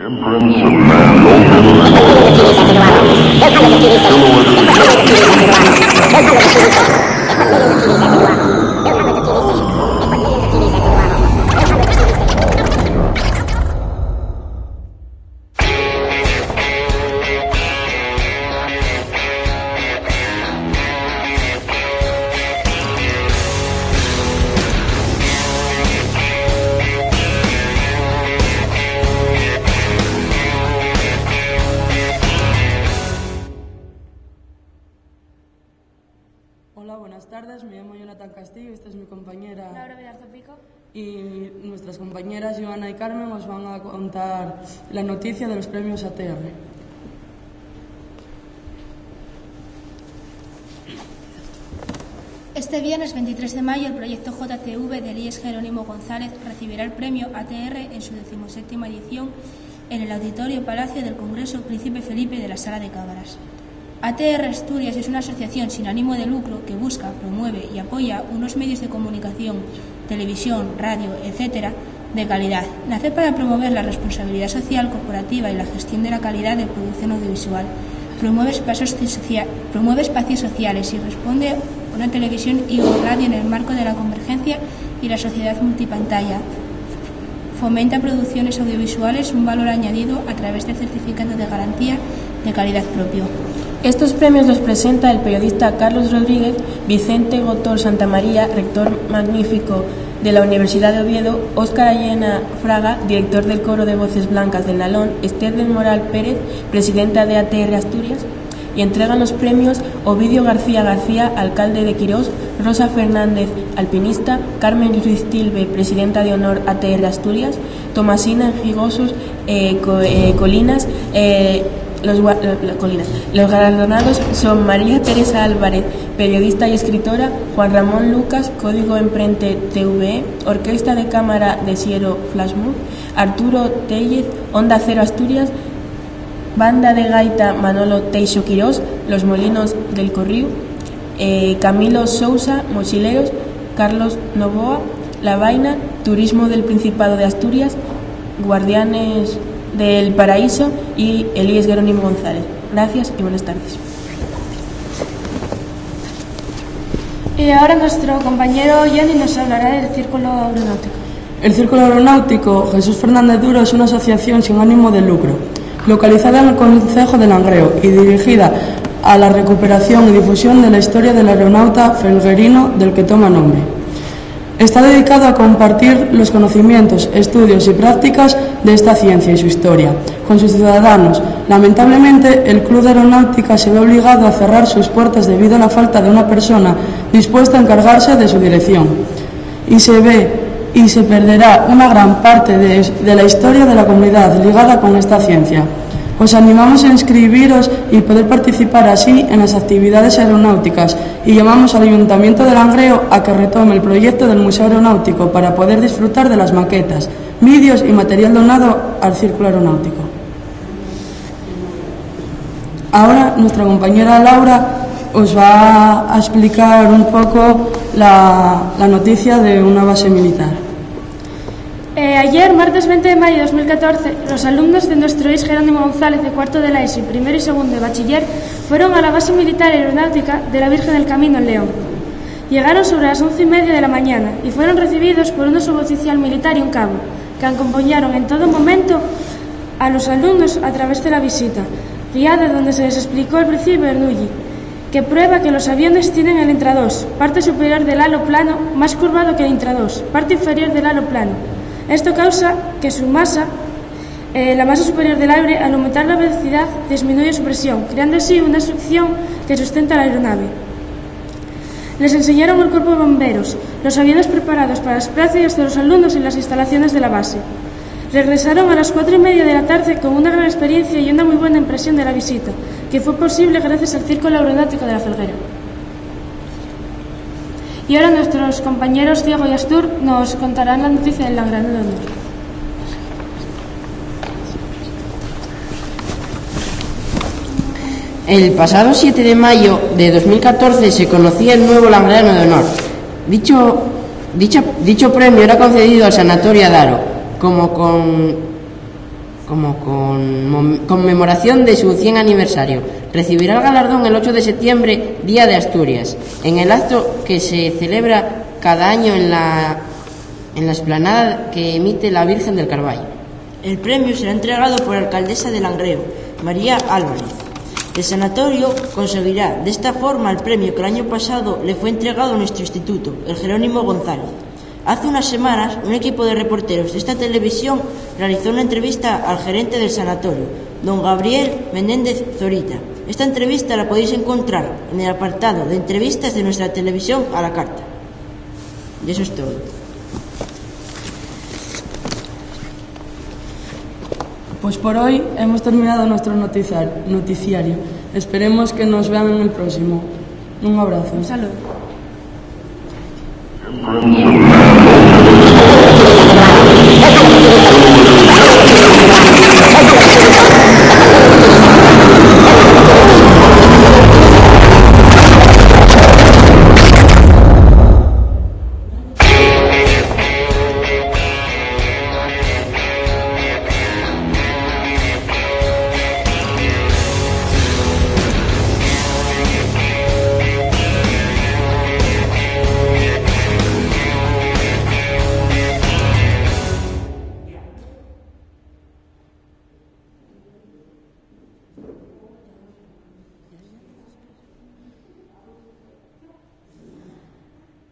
Hola, buenas tardes. Me llamo Jonathan Castillo. Esta es mi compañera Laura Velarzo Pico. Y nuestras compañeras Joana y Carmen os van a contar la noticia de los premios ATR. Este viernes 23 de mayo el proyecto JTV del IES Jerónimo González recibirá el premio ATR en su 17ª edición en el Auditorio Palacio del Congreso Príncipe Felipe de la Sala de Cámaras. ATR Asturias es una asociación sin ánimo de lucro que busca, promueve y apoya unos medios de comunicación, televisión, radio, etc., de calidad. Nace para promover la responsabilidad social corporativa y la gestión de la calidad de producción audiovisual. Promueve espacios sociales y responde a una televisión y o radio en el marco de la convergencia y la sociedad multipantalla. Fomenta producciones audiovisuales, un valor añadido a través del certificado de garantía de calidad propio. Estos premios los presenta el periodista Carlos Rodríguez, Vicente Gotor Santamaría, rector magnífico de la Universidad de Oviedo, Óscar Ayena Fraga, director del Coro de Voces Blancas del Nalón, Esther del Moral Pérez, presidenta de ATR Asturias, y entregan los premios Ovidio García, alcalde de Quirós, Rosa Fernández, alpinista, Carmen Ruiz Tilbe, presidenta de honor ATR Asturias, Tomasina Gigosos, Colinas. Los galardonados son María Teresa Álvarez, periodista y escritora, Juan Ramón Lucas, Código Emprente TVE, Orquesta de Cámara de Siero Flashmob, Arturo Tellez, Onda Cero Asturias, Banda de Gaita Manolo Teixo Quirós, Los Molinos del Corrío, Camilo Sousa, Mochileros, Carlos Novoa, La Vaina, Turismo del Principado de Asturias, Guardianes del Paraíso y Elías Jerónimo González. Gracias y buenas tardes. Y ahora nuestro compañero Johnny nos hablará del Círculo Aeronáutico. El Círculo Aeronáutico Jesús Fernández Duro es una asociación sin ánimo de lucro, localizada en el concejo de Langreo y dirigida a la recuperación y difusión de la historia del aeronauta felguerino del que toma nombre. Está dedicado a compartir los conocimientos, estudios y prácticas de esta ciencia y su historia con sus ciudadanos. Lamentablemente, el Club de Aeronáutica se ve obligado a cerrar sus puertas debido a la falta de una persona dispuesta a encargarse de su dirección. Y se perderá una gran parte de la historia de la comunidad ligada con esta ciencia. Os animamos a inscribiros y poder participar así en las actividades aeronáuticas y llamamos al Ayuntamiento de Langreo a que retome el proyecto del Museo Aeronáutico para poder disfrutar de las maquetas, vídeos y material donado al Círculo Aeronáutico. Ahora nuestra compañera Laura os va a explicar un poco la noticia de una base militar. Ayer, martes 20 de mayo de 2014, los alumnos de nuestro IES Jerónimo González de cuarto de la ESO y primero y segundo de bachiller fueron a la base militar aeronáutica de la Virgen del Camino en León. Llegaron sobre las 11:30 de la mañana y fueron recibidos por un suboficial militar y un cabo, que acompañaron en todo momento a los alumnos a través de la visita, guiada donde se les explicó el principio del NUGI, que prueba que los aviones tienen el intradós, parte superior del halo plano más curvado que el intradós, parte inferior del halo plano. Esto causa que su masa, la masa superior del aire, al aumentar la velocidad, disminuye su presión, creando así una succión que sustenta la aeronave. Les enseñaron el cuerpo de bomberos, los aviones preparados para las prácticas de los alumnos en las instalaciones de la base. Regresaron a las 4:30 de la tarde con una gran experiencia y una muy buena impresión de la visita, que fue posible gracias al Círculo Aeronáutico de la Felguera. Y ahora nuestros compañeros Diego y Astur nos contarán la noticia del Langreo de Honor. El pasado 7 de mayo de 2014 se conocía el nuevo Langreano de Honor. Dicho premio era concedido al Sanatorio Adaro, como como conmemoración de su 100 aniversario. Recibirá el galardón el 8 de septiembre, Día de Asturias, en el acto que se celebra cada año en la explanada que emite la Virgen del Carballo. El premio será entregado por la alcaldesa de Langreo, María Álvarez. El sanatorio conseguirá de esta forma el premio que el año pasado le fue entregado a nuestro instituto, el Jerónimo González. Hace unas semanas, un equipo de reporteros de esta televisión realizó una entrevista al gerente del sanatorio, don Gabriel Menéndez Zorita. Esta entrevista la podéis encontrar en el apartado de entrevistas de nuestra televisión a la carta. Y eso es todo. Pues por hoy hemos terminado nuestro noticiario. Esperemos que nos vean en el próximo. Un abrazo. Salud.